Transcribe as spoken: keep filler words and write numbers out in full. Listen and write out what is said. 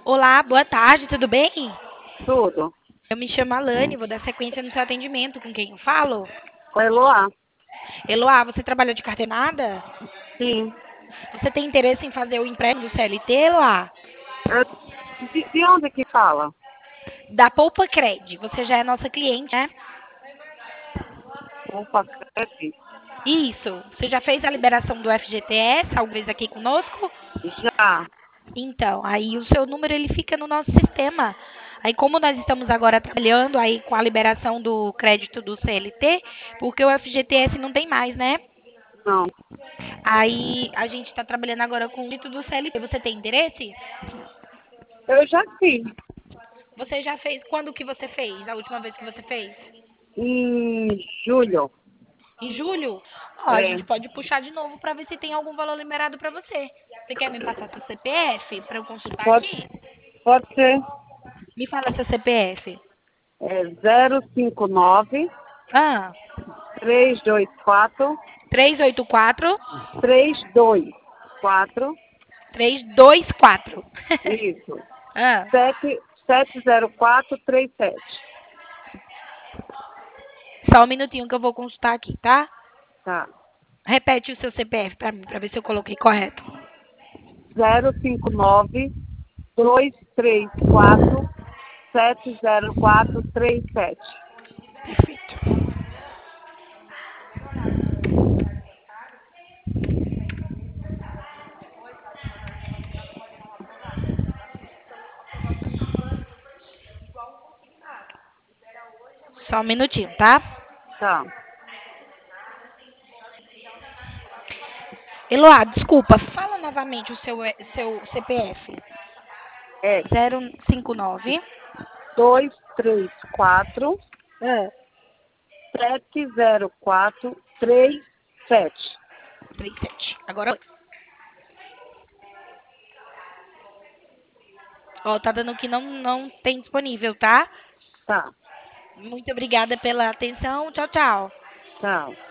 Olá, boa tarde, tudo bem? Tudo. Eu me chamo Alane, vou dar sequência no seu atendimento. Com quem eu falo? Oi, Luá? Eloá, você trabalha de carteirada? Sim. Você tem interesse em fazer o empréstimo do C L T, Eloá? Eu- de, de onde que fala? Da Poupa Cred. Você já é nossa cliente, né? Opa, crepe. Isso. Você já fez a liberação do F G T S alguma vez aqui conosco? Já. Então, aí o seu número ele fica no nosso sistema. Aí como nós estamos agora trabalhando aí com a liberação do crédito do C L T, porque o F G T S não tem mais, né? Não. Aí a gente está trabalhando agora com o crédito do C L T. Você tem interesse? Eu já fiz. Você já fez? Quando que você fez? A última vez que você fez? Em julho. Em julho? Ó, a É. gente pode puxar de novo para ver se tem algum valor liberado para você. Você quer me passar seu C P F para eu consultar Pode, aqui? pode ser. Me fala seu C P F. É zero cinco nove, Ah, três dois quatro, três oito quatro, três dois quatro. três dois quatro. Isso. Ah, Sete sete zero quatro três sete. só um minutinho que eu vou consultar aqui, tá? Tá. Repete o seu C P F para mim, para ver se eu coloquei correto. Zero cinco nove, dois três quatro, sete zero quatro três sete. Perfeito. Só um minutinho, tá? Tá. Eloá, desculpa, fala novamente o seu, eh, seu C P F. É zero cinco nove. dois três quatro, Ah, sete zero quatro três sete. trinta e sete. Agora, ó, tá dando que não, não tem disponível, tá? Tá, Muito obrigada pela atenção. Tchau, tchau. tá.